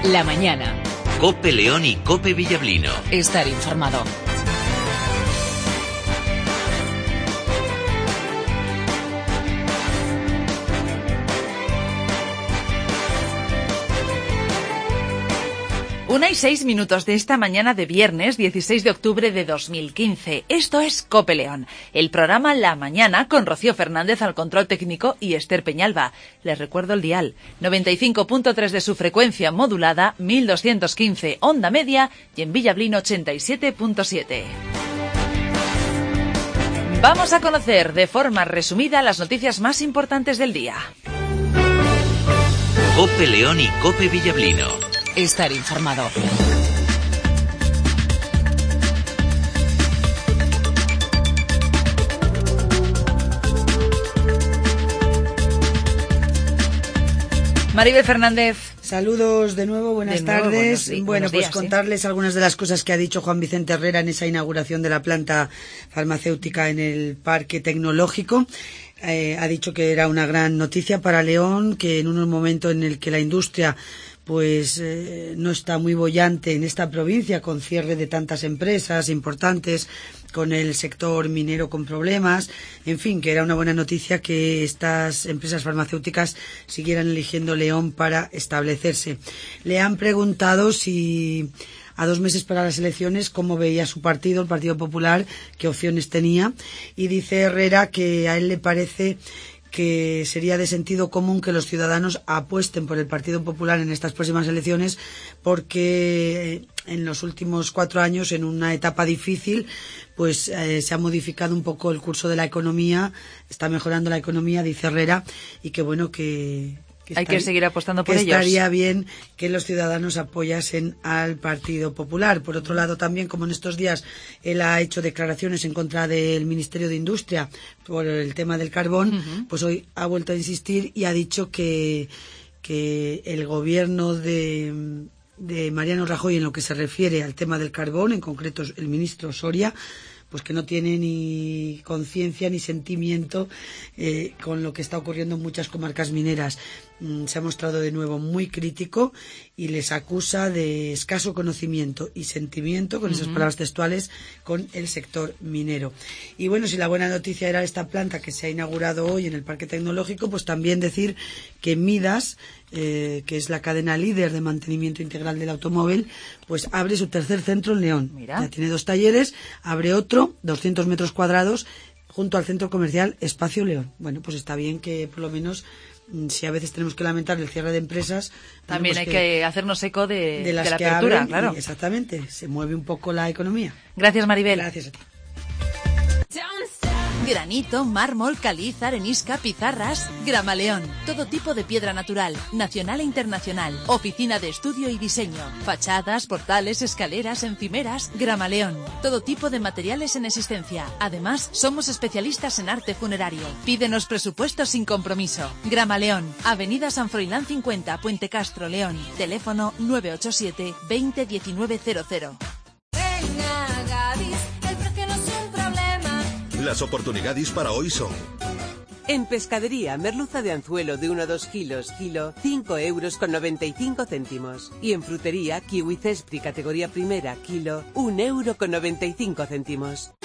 La mañana. COPE León y COPE Villablino. Estar informado. Una y 6 minutos de esta mañana de viernes 16 de octubre de 2015. Esto es COPE León, el programa La Mañana con Rocío Fernández al control técnico y Esther Peñalba. Les recuerdo el dial, 95.3 de su frecuencia modulada, 1215 onda media y en Villablino 87.7. Vamos a conocer de forma resumida las noticias más importantes del día. COPE León y COPE Villablino. Estar informado. Maribel Fernández. Saludos de nuevo, buenas tardes. Buenos días, contarles algunas de las cosas que ha dicho Juan Vicente Herrera en esa inauguración de la planta farmacéutica en el Parque Tecnológico. Ha dicho que era una gran noticia para León, que en un momento en el que la industria no está muy boyante en esta provincia, con cierre de tantas empresas importantes, con el sector minero con problemas, en fin, que era una buena noticia que estas empresas farmacéuticas siguieran eligiendo León para establecerse. Le han preguntado si a 2 meses para las elecciones cómo veía su partido, el Partido Popular, qué opciones tenía, y dice Herrera que a él le parece que sería de sentido común que los ciudadanos apuesten por el Partido Popular en estas próximas elecciones, porque en los últimos 4 años, en una etapa difícil, se ha modificado un poco el curso de la economía, está mejorando la economía, dice Herrera, y que bueno, que hay que seguir apostando por ellos. Estaría bien que los ciudadanos apoyasen al Partido Popular. Por otro lado, también, como en estos días él ha hecho declaraciones en contra del Ministerio de Industria por el tema del carbón, pues hoy ha vuelto a insistir y ha dicho que el gobierno de Mariano Rajoy, en lo que se refiere al tema del carbón, en concreto el ministro Soria, pues que no tiene ni conciencia ni sentimiento con lo que está ocurriendo en muchas comarcas mineras. Se ha mostrado de nuevo muy crítico y les acusa de escaso conocimiento y sentimiento, con esas palabras textuales, con el sector minero. Y bueno, si la buena noticia era esta planta que se ha inaugurado hoy en el Parque Tecnológico, pues también decir que Midas, que es la cadena líder de mantenimiento integral del automóvil, pues abre su tercer centro en León. Mira. Ya tiene 2 talleres, abre otro, 200 metros cuadrados, junto al centro comercial Espacio León. Bueno, pues está bien que por lo menos, si a veces tenemos que lamentar el cierre de empresas, también hay que hacernos eco de las la que apertura, abren, claro. Exactamente, se mueve un poco la economía. Gracias, Maribel. Gracias a ti. Granito, mármol, caliza, arenisca, pizarras. Gramaleón. Todo tipo de piedra natural, nacional e internacional. Oficina de estudio y diseño. Fachadas, portales, escaleras, encimeras. Gramaleón. Todo tipo de materiales en existencia. Además, somos especialistas en arte funerario. Pídenos presupuestos sin compromiso. Gramaleón. Avenida San Froilán 50, Puente Castro, León. Teléfono 987 20 1900. Las oportunidades para hoy son: en pescadería, merluza de anzuelo de 1 a 2 kilos, kilo, 5,95 €. Y en frutería, kiwi cespri categoría primera, kilo, 1,95 €.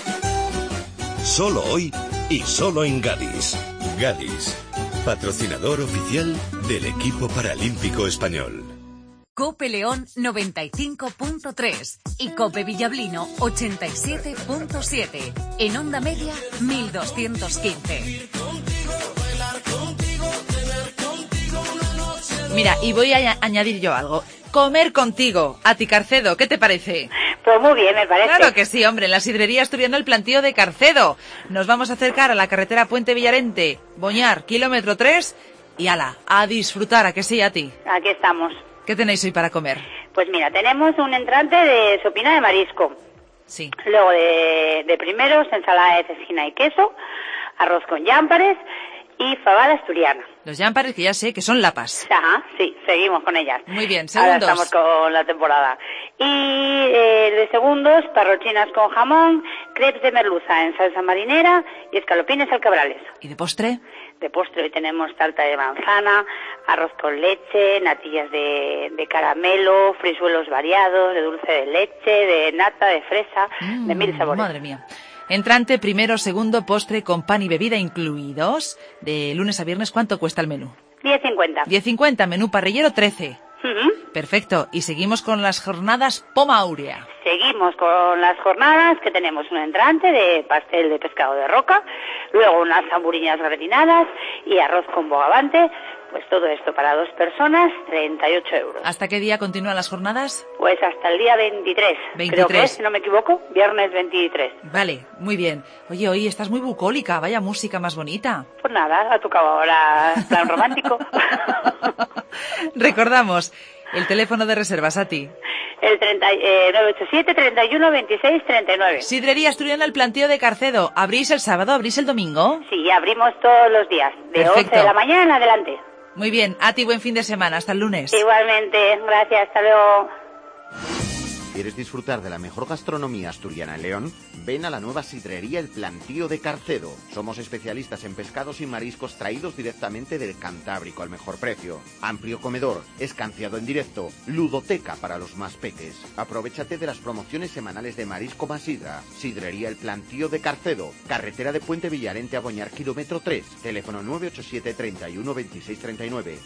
Solo hoy y solo en Gadis. Gadis, patrocinador oficial del equipo paralímpico español. COPE León 95.3 y COPE Villablino 87.7. En onda media 1215. Mira, y voy a añadir yo algo. Comer contigo, a ti Carcedo, ¿qué te parece? Pues muy bien, me parece. Claro que sí, hombre, en la sidrería estoy viendo el plantío de Carcedo. Nos vamos a acercar a la carretera Puente Villarente, Boñar, kilómetro 3, y ala, a disfrutar, ¿a que sí, a ti? Aquí estamos. ¿Qué tenéis hoy para comer? Pues mira, tenemos un entrante de sopina de marisco. Sí. Luego de primeros, ensalada de cecina y queso, arroz con llámpares y fabada asturiana. Los llámpares, que ya sé que son lapas. Ajá, sí, seguimos con ellas. Muy bien, segundos. Ahora estamos con la temporada. Y de segundos, parrochinas con jamón, crepes de merluza en salsa marinera y escalopines al cabrales. ¿Y de postre? De postre hoy tenemos tarta de manzana, arroz con leche, natillas de caramelo, frisuelos variados, de dulce de leche, de nata, de fresa, de 1000 sabores. Madre mía. Entrante, primero, segundo, postre con pan y bebida incluidos. De lunes a viernes, ¿cuánto cuesta el menú? 10,50. 10,50, menú parrillero 13. Ujú. Perfecto. Y seguimos con las jornadas Poma Áurea. Seguimos con las jornadas, que tenemos un entrante de pastel de pescado de roca, luego unas zamburiñas gratinadas y arroz con bogavante. Pues todo esto para 2 personas, 38 euros. ¿Hasta qué día continúan las jornadas? Pues hasta el día 23. 23. Creo que es, si no me equivoco, viernes 23. Vale, muy bien. Oye, hoy estás muy bucólica, vaya música más bonita. Pues nada, ha tocado ahora plan romántico. Recordamos, el teléfono de reservas a ti. El 987 31 26 39. Sidrería Asturiana El Plantío de Carcedo. ¿Abrís el sábado? ¿Abrís el domingo? Sí, abrimos todos los días, de Perfecto. 11 de la mañana en adelante. Muy bien, a ti buen fin de semana, hasta el lunes. Igualmente, gracias, hasta luego. ¿Quieres disfrutar de la mejor gastronomía asturiana en León? Ven a la nueva sidrería El Plantío de Carcedo. Somos especialistas en pescados y mariscos traídos directamente del Cantábrico al mejor precio. Amplio comedor, escanciado en directo, ludoteca para los más peques. Aprovéchate de las promociones semanales de marisco más sidra. Sidrería El Plantío de Carcedo. Carretera de Puente Villarente a Boñar, kilómetro 3. Teléfono 987 31 26 39.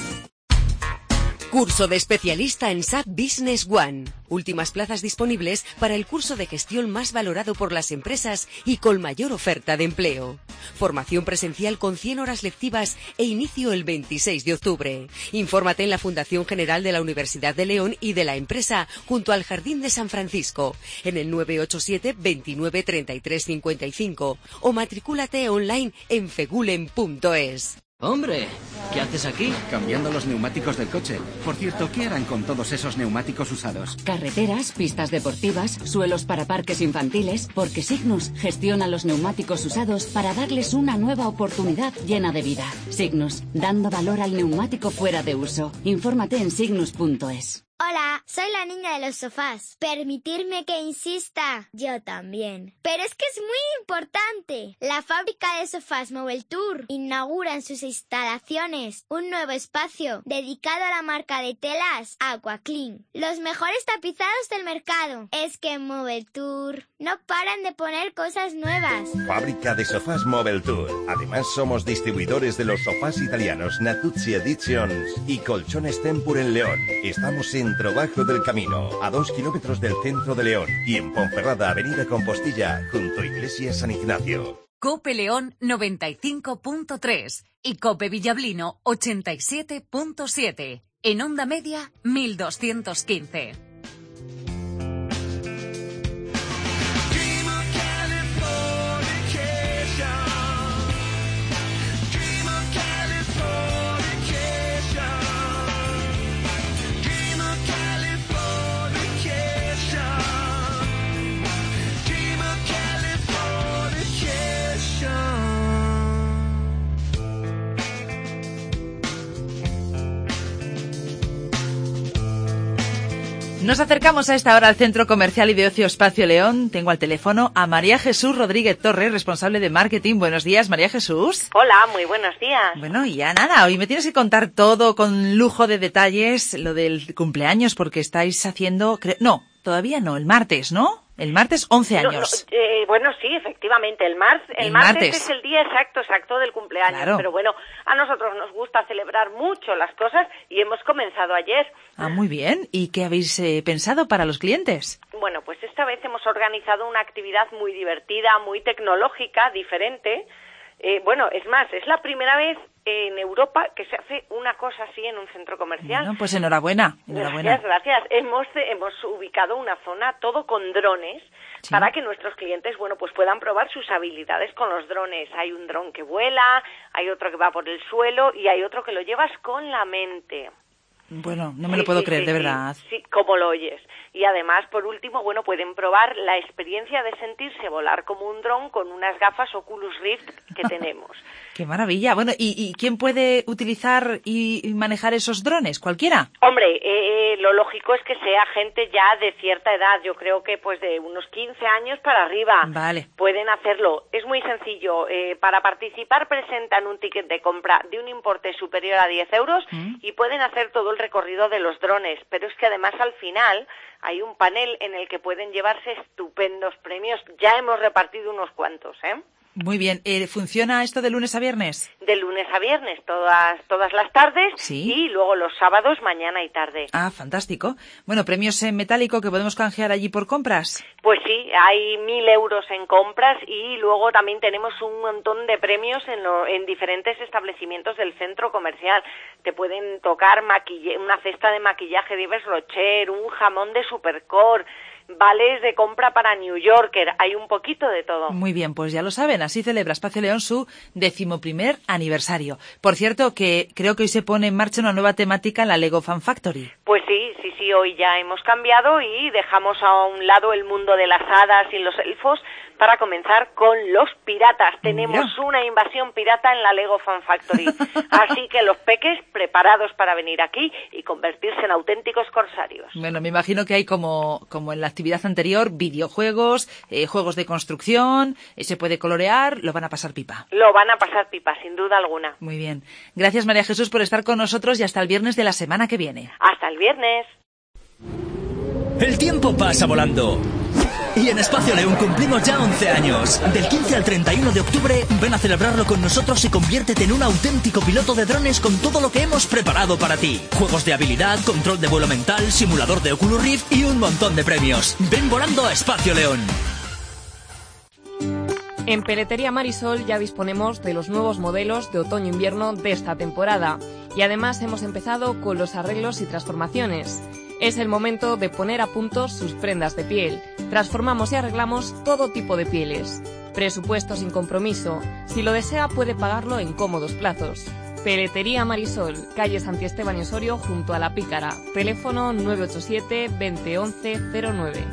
Curso de especialista en SAP Business One. Últimas plazas disponibles para el curso de gestión más valorado por las empresas y con mayor oferta de empleo. Formación presencial con 100 horas lectivas e inicio el 26 de octubre. Infórmate en la Fundación General de la Universidad de León y de la empresa junto al Jardín de San Francisco en el 987 29 33 55 o matricúlate online en fegulen.es. Hombre, ¿qué haces aquí? Cambiando los neumáticos del coche. Por cierto, ¿qué harán con todos esos neumáticos usados? Carreteras, pistas deportivas, suelos para parques infantiles, porque Signus gestiona los neumáticos usados para darles una nueva oportunidad llena de vida. Signus, dando valor al neumático fuera de uso. Infórmate en signus.es. Hola, soy la niña de los sofás. Permitirme que insista. Yo también. Pero es que es muy importante. La fábrica de sofás Mobile Tour inaugura en sus instalaciones un nuevo espacio dedicado a la marca de telas Aqua Clean. Los mejores tapizados del mercado. Es que en Mobile Tour no paran de poner cosas nuevas. Fábrica de sofás Mobile Tour. Además somos distribuidores de los sofás italianos Natuzzi Editions y Colchones Tempur en León. Estamos en Trabajo del Camino, a 2 kilómetros del centro de León, y en Ponferrada, avenida Compostilla, junto a Iglesia San Ignacio. Cope León 95.3 y Cope Villablino 87.7. En onda media 1215. Nos acercamos a esta hora al Centro Comercial y de Ocio Espacio León. Tengo al teléfono a María Jesús Rodríguez Torres, responsable de marketing. Buenos días, María Jesús. Hola, muy buenos días. Bueno, y ya nada, hoy me tienes que contar todo con lujo de detalles, lo del cumpleaños, porque estáis haciendo... No, todavía no, el martes, ¿no? El martes 11 años. Bueno, sí, efectivamente, el martes es el día exacto del cumpleaños. Claro. Pero bueno, a nosotros nos gusta celebrar mucho las cosas y hemos comenzado ayer. Ah, muy bien. ¿Y qué habéis pensado para los clientes? Bueno, pues esta vez hemos organizado una actividad muy divertida, muy tecnológica, diferente. Bueno, es más, es la primera vez en Europa que se hace una cosa así en un centro comercial. Bueno, pues enhorabuena. Gracias. Hemos ubicado una zona todo con drones, sí, para que nuestros clientes, bueno, pues puedan probar sus habilidades con los drones. Hay un dron que vuela, hay otro que va por el suelo y hay otro que lo llevas con la mente. Bueno, no me lo puedo creer, de verdad. Sí, como lo oyes. Y además, por último, bueno, pueden probar la experiencia de sentirse volar como un dron con unas gafas Oculus Rift que tenemos. ¡Qué maravilla! Bueno, ¿y quién puede utilizar y manejar esos drones? ¿Cualquiera? Hombre, lo lógico es que sea gente ya de cierta edad. Yo creo que pues de unos 15 años para arriba pueden hacerlo. Es muy sencillo. Para participar presentan un ticket de compra de un importe superior a 10 euros y pueden hacer todo el recorrido de los drones. Pero es que además al final hay un panel en el que pueden llevarse estupendos premios. Ya hemos repartido unos cuantos, ¿eh? Muy bien. ¿Funciona esto de lunes a viernes? De lunes a viernes, todas las tardes, y luego los sábados, mañana y tarde. Ah, fantástico. Bueno, premios en metálico que podemos canjear allí por compras. Pues sí, hay 1.000 euros en compras y luego también tenemos un montón de premios en diferentes establecimientos del centro comercial. Te pueden tocar una cesta de maquillaje de Yves Rocher, un jamón de Supercore, vales de compra para New Yorker, hay un poquito de todo. Muy bien, pues ya lo saben, así celebra Espacio León su 11º aniversario. Por cierto, que creo que hoy se pone en marcha una nueva temática en la Lego Fan Factory. Pues sí, hoy ya hemos cambiado y dejamos a un lado el mundo de las hadas y los elfos para comenzar con los piratas. Tenemos una invasión pirata en la Lego Fan Factory, así que los peques preparados para venir aquí y convertirse en auténticos corsarios. Bueno, me imagino que hay como en la actividad anterior, videojuegos, juegos de construcción, se puede colorear, lo van a pasar pipa. Lo van a pasar pipa, sin duda alguna. Muy bien. Gracias, María Jesús, por estar con nosotros y hasta el viernes de la semana que viene. Hasta el viernes. El tiempo pasa volando. Y en Espacio León cumplimos ya 11 años. Del 15 al 31 de octubre, ven a celebrarlo con nosotros y conviértete en un auténtico piloto de drones con todo lo que hemos preparado para ti. Juegos de habilidad, control de vuelo mental, simulador de Oculus Rift y un montón de premios. Ven volando a Espacio León. En Peletería Marisol ya disponemos de los nuevos modelos de otoño-invierno de esta temporada. Y además hemos empezado con los arreglos y transformaciones. Es el momento de poner a punto sus prendas de piel. Transformamos y arreglamos todo tipo de pieles. Presupuesto sin compromiso. Si lo desea puede pagarlo en cómodos plazos. Peletería Marisol, calle Santi Esteban y Osorio junto a La Pícara. Teléfono 987 20 11 09.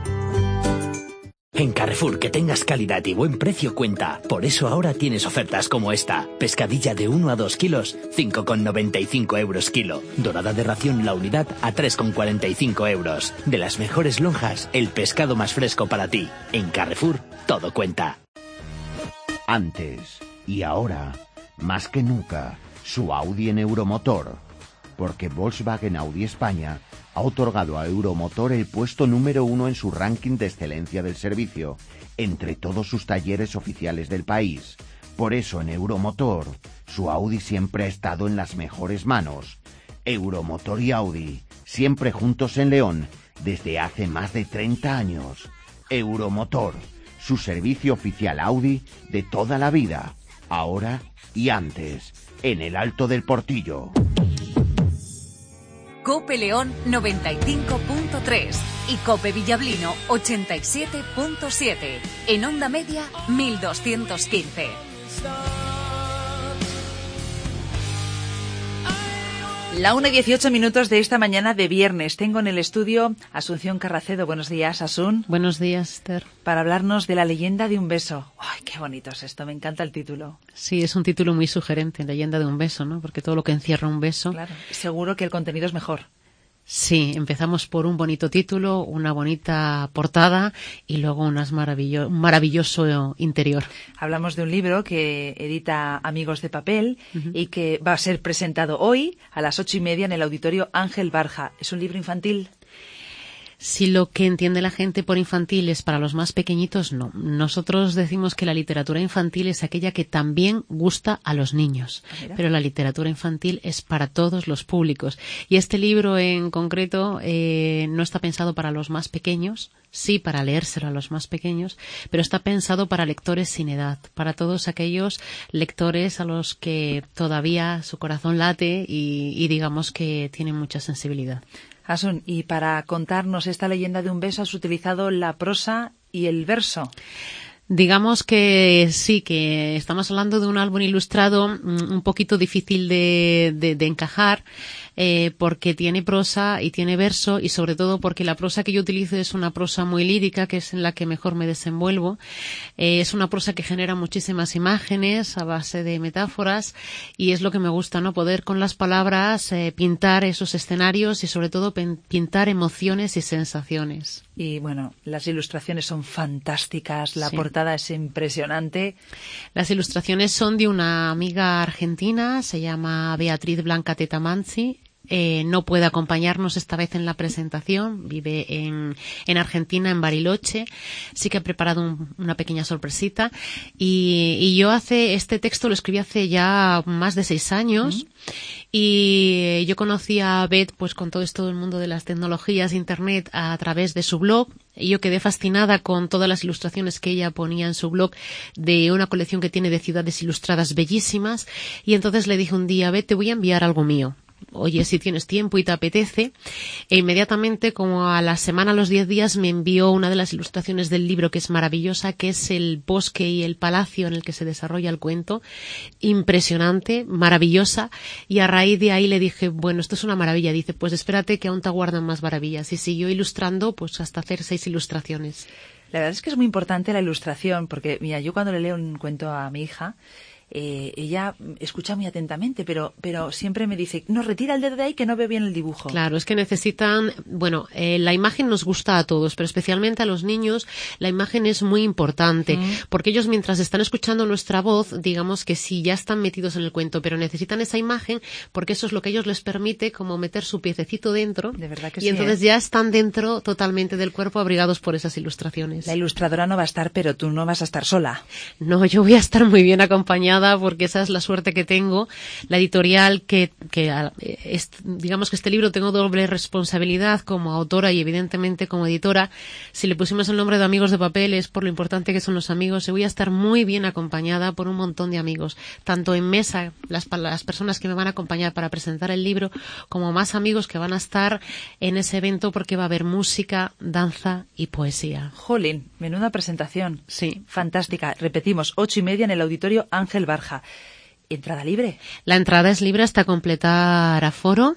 En Carrefour, que tengas calidad y buen precio cuenta. Por eso ahora tienes ofertas como esta. Pescadilla de 1 a 2 kilos, 5,95 euros kilo. Dorada de ración la unidad a 3,45 euros. De las mejores lonjas, el pescado más fresco para ti. En Carrefour, todo cuenta. Antes y ahora, más que nunca, su Audi en Euromotor. Porque Volkswagen Audi España ha otorgado a Euromotor el puesto número 1 en su ranking de excelencia del servicio, entre todos sus talleres oficiales del país. Por eso en Euromotor, su Audi siempre ha estado en las mejores manos. Euromotor y Audi, siempre juntos en León, desde hace más de 30 años. Euromotor, su servicio oficial Audi de toda la vida, ahora y antes, en el Alto del Portillo. Cope León 95.3 y Cope Villablino 87.7. En onda media 1215. La 1:18 de esta mañana de viernes. Tengo en el estudio a Asunción Carracedo. Buenos días, Asun. Buenos días, Esther. Para hablarnos de La leyenda de un beso. ¡Ay, qué bonito es esto! Me encanta el título. Sí, es un título muy sugerente, Leyenda de un beso, ¿no? Porque todo lo que encierra un beso... Claro, seguro que el contenido es mejor. Sí, empezamos por un bonito título, una bonita portada y luego un maravilloso interior. Hablamos de un libro que edita Amigos de Papel y que va a ser presentado hoy a las 8:30 en el Auditorio Ángel Barja. ¿Es un libro infantil? Si lo que entiende la gente por infantil es para los más pequeñitos, no. Nosotros decimos que la literatura infantil es aquella que también gusta a los niños. Pero la literatura infantil es para todos los públicos. Y este libro en concreto no está pensado para los más pequeños, sí para leérselo a los más pequeños, pero está pensado para lectores sin edad, para todos aquellos lectores a los que todavía su corazón late y digamos que tienen mucha sensibilidad. Asun, y para contarnos esta leyenda de un beso has utilizado la prosa y el verso. Digamos que sí, que estamos hablando de un álbum ilustrado un poquito difícil de encajar. porque tiene prosa y tiene verso, y sobre todo porque la prosa que yo utilizo es una prosa muy lírica, que es en la que mejor me desenvuelvo. Es una prosa que genera muchísimas imágenes a base de metáforas, y es lo que me gusta, ¿no? Poder con las palabras pintar esos escenarios y sobre todo pintar emociones y sensaciones. Y bueno, las ilustraciones son fantásticas, la portada es impresionante. Las ilustraciones son de una amiga argentina, se llama Beatriz Blanca Tetamanzi. No puede acompañarnos esta vez en la presentación, vive en Argentina, en Bariloche. Sí que ha preparado una pequeña sorpresita, y yo este texto lo escribí hace ya más de 6 años. Y yo conocí a Beth pues con todo esto del mundo de las tecnologías, internet, a través de su blog, y yo quedé fascinada con todas las ilustraciones que ella ponía en su blog, de una colección que tiene de ciudades ilustradas bellísimas, y entonces le dije un día: Beth, te voy a enviar algo mío. Oye, si tienes tiempo y te apetece. E inmediatamente, como a la semana, a los 10 días, me envió una de las ilustraciones del libro, que es maravillosa, que es el bosque y el palacio en el que se desarrolla el cuento. Impresionante, maravillosa. Y a raíz de ahí le dije: bueno, esto es una maravilla. Dice: pues espérate, que aún te aguardan más maravillas. Y siguió ilustrando pues hasta hacer 6 ilustraciones. La verdad es que es muy importante la ilustración, porque mira, yo cuando le leo un cuento a mi hija, ella escucha muy atentamente, pero siempre me dice: no, retira el dedo de ahí, que no veo bien el dibujo. Claro, es que necesitan, la imagen nos gusta a todos, pero especialmente a los niños la imagen es muy importante, porque ellos, mientras están escuchando nuestra voz, digamos que sí, ya están metidos en el cuento, pero necesitan esa imagen, porque eso es lo que a ellos les permite como meter su piececito dentro. De verdad que y sí, entonces ya están dentro totalmente del cuerpo, abrigados por esas ilustraciones. La ilustradora no va a estar, pero tú no vas a estar sola. No, yo voy a estar muy bien acompañada, porque esa es la suerte que tengo. La editorial digamos que este libro tengo doble responsabilidad como autora y evidentemente como editora. Si le pusimos el nombre de Amigos de Papel es por lo importante que son los amigos, y voy a estar muy bien acompañada por un montón de amigos, tanto en mesa, las personas que me van a acompañar para presentar el libro, como más amigos que van a estar en ese evento, porque va a haber música, danza y poesía. Jolín, menuda presentación. Sí. Fantástica. Repetimos, 8:30 en el Auditorio Ángel Barja. ¿Entrada libre? La entrada es libre hasta completar aforo,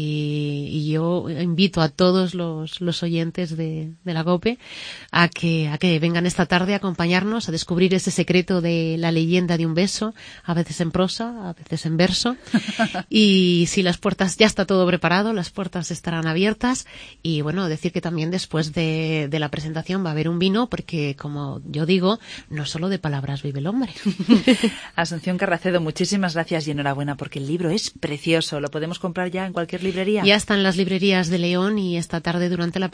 y yo invito a todos los oyentes de la COPE a que vengan esta tarde a acompañarnos a descubrir ese secreto de la leyenda de un beso, a veces en prosa, a veces en verso. Y si las puertas, ya está todo preparado, las puertas estarán abiertas, y bueno, decir que también después de la presentación va a haber un vino, porque como yo digo, no solo de palabras vive el hombre. Asunción Carracedo, muchísimas gracias y enhorabuena, porque el libro es precioso. Lo podemos comprar ya en cualquier librería. Ya está en las librerías de León, y esta tarde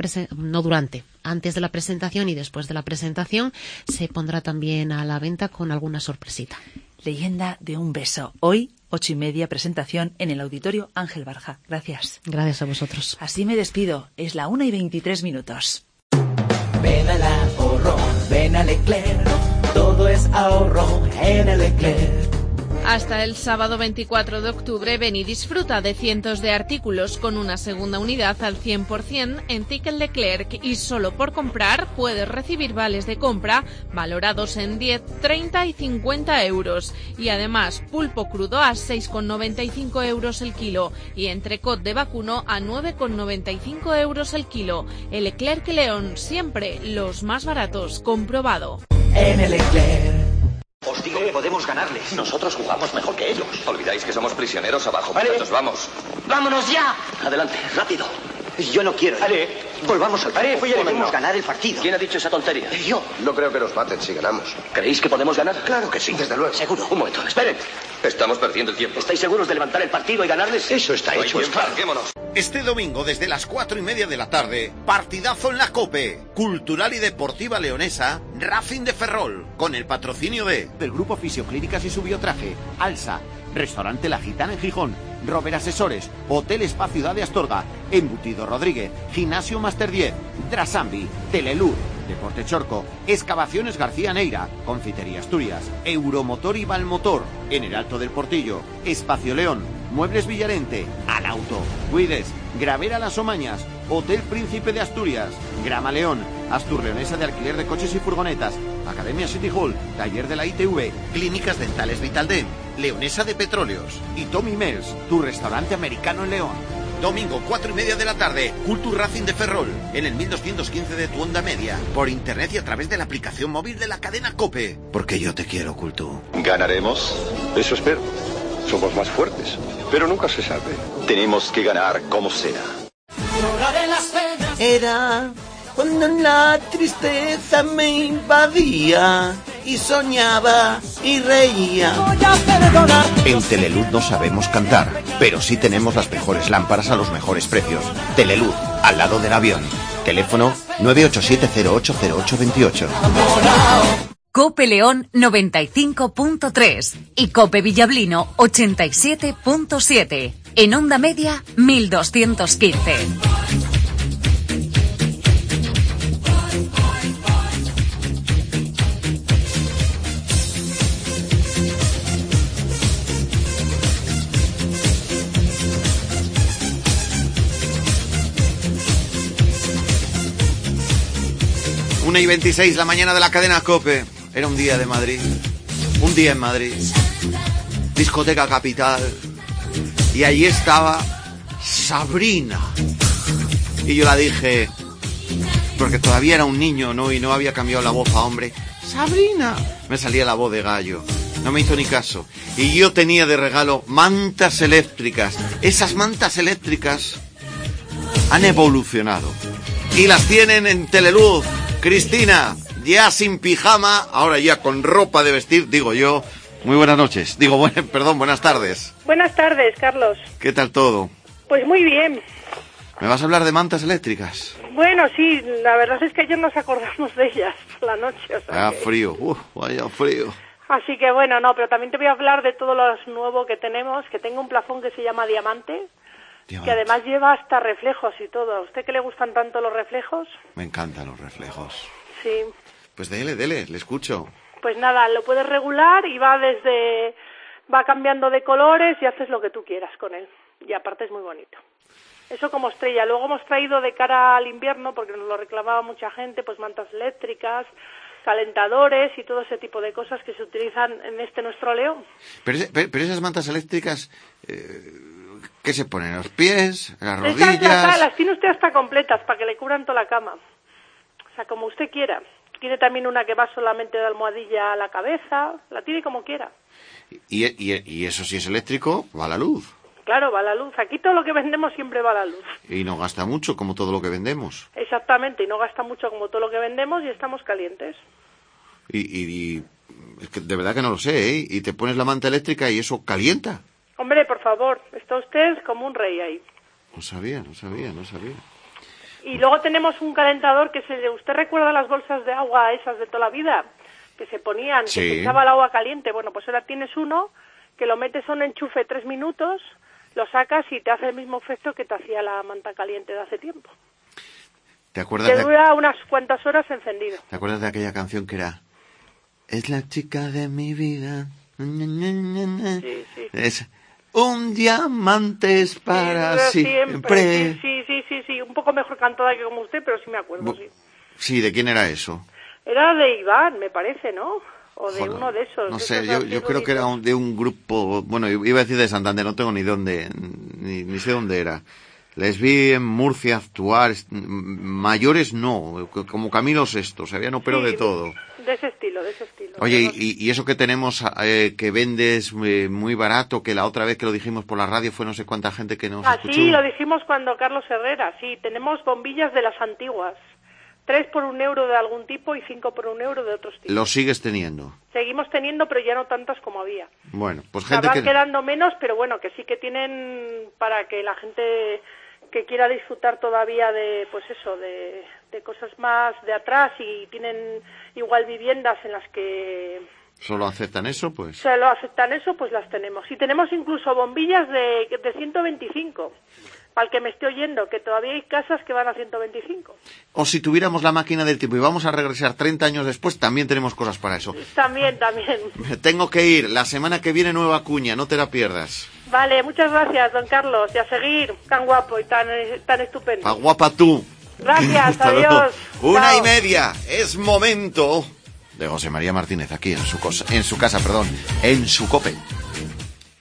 antes de la presentación y después de la presentación se pondrá también a la venta con alguna sorpresita. Leyenda de un beso. Hoy, 8:30, presentación en el Auditorio Ángel Barja. Gracias. Gracias a vosotros. Así me despido. Es la 1:23. Ven al ahorro, ven a Leclerc. Todo es ahorro en el Leclerc. Hasta el sábado 24 de octubre ven y disfruta de cientos de artículos con una segunda unidad al 100% en Ticket Leclerc, y solo por comprar puedes recibir vales de compra valorados en 10, 30 y 50 euros. Y además pulpo crudo a 6,95 euros el kilo y entrecot de vacuno a 9,95 euros el kilo. El Leclerc León, siempre los más baratos, comprobado. En el Leclerc. Os digo que podemos ganarles. Nosotros jugamos mejor que ellos. Olvidáis que somos prisioneros abajo. Muchachos, vamos. ¡Vámonos ya! Adelante, rápido. Yo no quiero. Volvamos al campo. Podemos ganar el partido. ¿Quién ha dicho esa tontería? Yo. No creo que nos maten si ganamos. ¿Creéis que podemos ganar? Claro que sí, desde luego. Seguro. Un momento, esperen. Estamos perdiendo el tiempo. ¿Estáis seguros de levantar el partido y ganarles? Eso está hecho, es claro. Este domingo, desde las 4:30 de la tarde, partidazo en la COPE. Cultural y Deportiva Leonesa, Racing de Ferrol, con el patrocinio del Grupo Fisioclínicas y su Biotraje, Alsa, Restaurante La Gitana en Gijón, Rover Asesores, Hotel Spa Ciudad de Astorga, Embutido Rodríguez, Gimnasio Master 10, Drasambi, Telelur, Deporte Chorco, Excavaciones García Neira, Confitería Asturias, Euromotor y Valmotor, en el Alto del Portillo, Espacio León, Muebles Villarente, Al Auto, Guides, Gravera Las Omañas, Hotel Príncipe de Asturias, Grama León, Astur Leonesa de alquiler de coches y furgonetas, Academia City Hall, Taller de la ITV, Clínicas Dentales Vitaldent, Leonesa de Petróleos. Y Tommy Mel's, tu restaurante americano en León. Domingo, 4:30 de la tarde, Culture Racing de Ferrol, en el 1215 de tu onda media, por internet y a través de la aplicación móvil de la cadena COPE. Porque yo te quiero, Cultu. ¿Ganaremos? Eso espero. Somos más fuertes, pero nunca se sabe. Tenemos que ganar como sea. Era cuando la tristeza me invadía y soñaba y reía. En Teleluz no sabemos cantar, pero sí tenemos las mejores lámparas a los mejores precios. Teleluz, al lado del avión. Teléfono 987080828. Cope León 95.3 y Cope Villablino 87.7. En onda media 1215. Una y 26 la mañana de la cadena COPE. Era un día de Madrid. Un día en Madrid. Discoteca Capital. Y allí estaba Sabrina. Y yo la dije, porque todavía era un niño, ¿no? Y no había cambiado la voz a hombre. ¡Sabrina! Me salía la voz de gallo. No me hizo ni caso. Y yo tenía de regalo mantas eléctricas. Esas mantas eléctricas han evolucionado. Y las tienen en Teleluz. Cristina, ya sin pijama, ahora ya con ropa de vestir, digo yo. Muy buenas noches. Buenas tardes. Buenas tardes, Carlos. ¿Qué tal todo? Pues muy bien. ¿Me vas a hablar de mantas eléctricas? Bueno, sí, la verdad es que ayer nos acordamos de ellas por la noche. O sea vaya frío, vaya frío. Así que bueno, no, pero también te voy a hablar de todo lo nuevo que tenemos, que tengo un plafón que se llama Diamante. Que además lleva hasta reflejos y todo. ¿A usted que le gustan tanto los reflejos? Me encantan los reflejos. Sí. Pues dele, le escucho. Pues nada, lo puedes regular y va cambiando de colores y haces lo que tú quieras con él. Y aparte es muy bonito. Eso como estrella. Luego hemos traído de cara al invierno, porque nos lo reclamaba mucha gente, pues mantas eléctricas, calentadores y todo ese tipo de cosas que se utilizan en nuestro León. Pero esas mantas eléctricas... ¿qué se ponen? ¿En los pies? ¿En las rodillas? Las tiene usted hasta completas para que le cubran toda la cama. O sea, como usted quiera. Tiene también una que va solamente de almohadilla a la cabeza. La tiene como quiera. ¿Y eso si es eléctrico? Va a la luz. Claro, va a la luz. Aquí todo lo que vendemos siempre va a la luz. Y no gasta mucho como todo lo que vendemos. Exactamente, y no gasta mucho como todo lo que vendemos y estamos calientes. Y es que de verdad que no lo sé, ¿eh? Y te pones la manta eléctrica y eso calienta. Hombre, por favor, está usted como un rey ahí. No sabía. Y luego tenemos un calentador que ¿usted recuerda las bolsas de agua esas de toda la vida? Que se ponían, sí, que se echaba el agua caliente. Bueno, pues ahora tienes uno que lo metes a un enchufe 3 minutos, lo sacas y te hace el mismo efecto que te hacía la manta caliente de hace tiempo. ¿Te acuerdas? Te dura unas cuantas horas encendido. ¿Te acuerdas de aquella canción que era Es la chica de mi vida? Sí. Es un diamante es para siempre. Sí, un poco mejor cantada que como usted, pero sí me acuerdo, sí. Sí, ¿de quién era eso? Era de Iván, me parece, ¿no? O de uno de esos. No sé, yo creo que era de un grupo, bueno, iba a decir de Santander, no tengo ni dónde, ni sé dónde era. Les vi en Murcia actuar, mayores no, como Camilo Sesto, se habían operado de todo. De ese estilo. Oye, y eso que tenemos, que vendes muy barato, que la otra vez que lo dijimos por la radio fue no sé cuánta gente que nos escuchó. Sí, lo dijimos cuando Carlos Herrera, sí, tenemos bombillas de las antiguas. 3 por 1 euro de algún tipo y 5 por 1 euro de otros tipos. ¿Lo sigues teniendo? Seguimos teniendo, pero ya no tantas como había. Bueno, pues gente van quedando menos, pero bueno, que sí que tienen para que la gente que quiera disfrutar todavía de, pues eso, de cosas más de atrás y tienen igual viviendas en las que... ¿Solo aceptan eso, pues? Solo aceptan eso, pues las tenemos. Y tenemos incluso bombillas de 125. Para el que me esté oyendo, que todavía hay casas que van a 125. O si tuviéramos la máquina del tiempo y vamos a regresar 30 años después, también tenemos cosas para eso. También. Tengo que ir. La semana que viene nueva cuña, no te la pierdas. Vale, muchas gracias, don Carlos. Y a seguir, tan guapo y tan estupendo. ¡Tan guapa tú! Gracias, adiós. 1:30. Es momento de José María Martínez aquí en su casa, en su COPE.